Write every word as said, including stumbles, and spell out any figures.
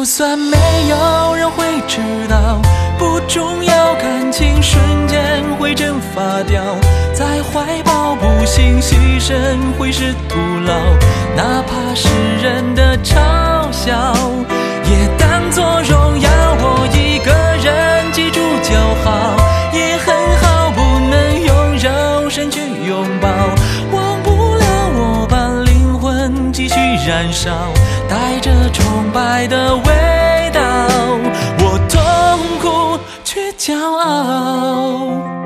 就算没有人会知道，不重要，感情瞬间会蒸发掉，在怀抱不幸牺牲会是徒劳，哪怕是人的嘲笑也当作荣耀，我一个人记住就好，也很好，不能用肉身去拥抱，忘不了我把灵魂继续燃烧，带着崇拜的味道，我痛苦却骄傲。